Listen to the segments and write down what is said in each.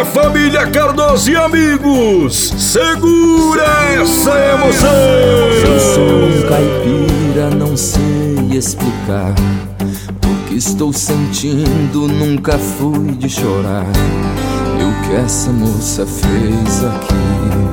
Alô, família Cardoso e amigos, segura essa emoção! Eu sou um caipira, não sei explicar o que estou sentindo, nunca fui de chorar. E o que essa moça fez aqui?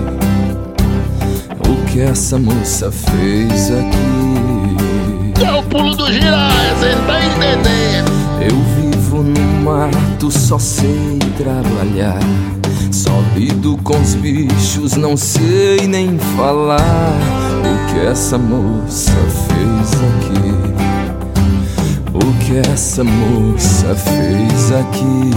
O que essa moça fez aqui? É o pulo do giraia, cê tá entendendo? Eu vivo no mato, só sei trabalhar. Só lido com os bichos, não sei nem falar. O que essa moça fez aqui? O que essa moça fez aqui?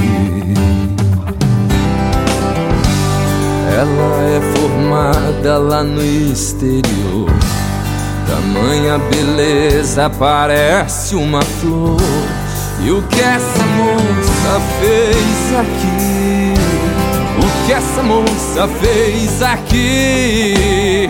Ela é formada lá no exterior, tamanha beleza, parece uma flor. E o que essa moça fez aqui? O que essa moça fez aqui?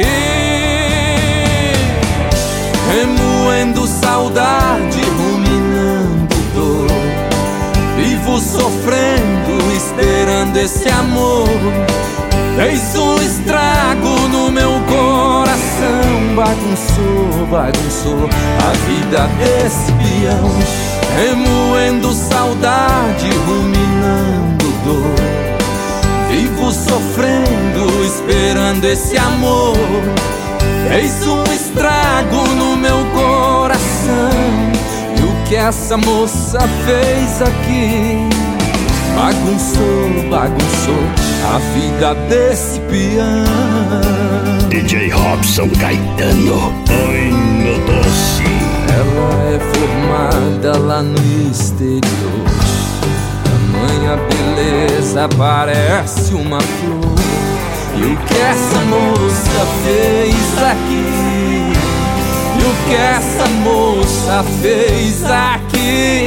Remoendo saudade, ruminando dor, vivo sofrendo, esperando esse amor. Fez um estrago no meu coração, bagunçou, bagunçou a vida desse peão. Remoendo saudade, ruminando dor, vivo sofrendo, esperando esse amor. Fez um estrago no meu coração. E o que essa moça fez aqui? Bagunçou, bagunçou a vida desse peão. DJ Robson Caetano, oi meu doce. Ela é formada lá no exterior, tamanha beleza, parece uma flor. E o que essa moça fez aqui? E o que essa moça fez aqui?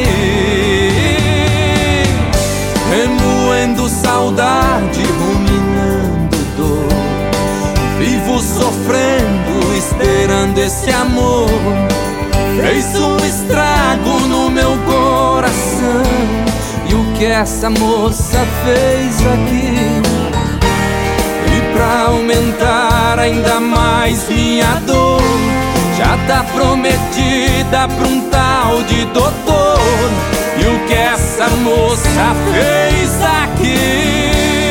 Remoendo saudade, ruminando dor, vivo sofrendo, esperando esse amor. Fez um estrago no meu coração. E o que essa moça fez aqui? E pra aumentar ainda mais minha dor, já tá prometida pra um tal de doutor. E o que essa moça fez aqui?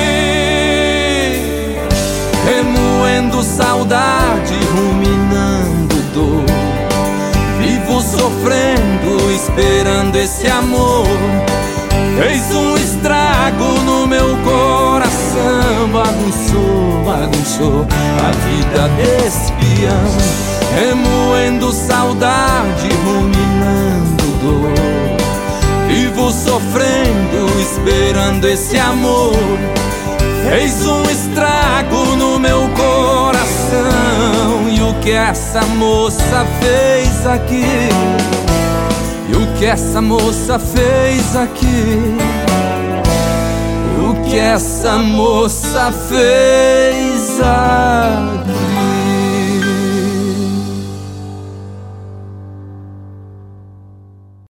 Remoendo saudade, ruminando dor, vivo sofrendo, esperando esse amor. Fez um estrago no meu coração, bagunçou, bagunçou a vida desse peão. Remoendo saudade, ruminando dor, vivo sofrendo, esperando esse amor. Fez um estrago no meu coração. E o que essa moça fez aqui? E o que essa moça fez aqui? O que essa moça fez aqui?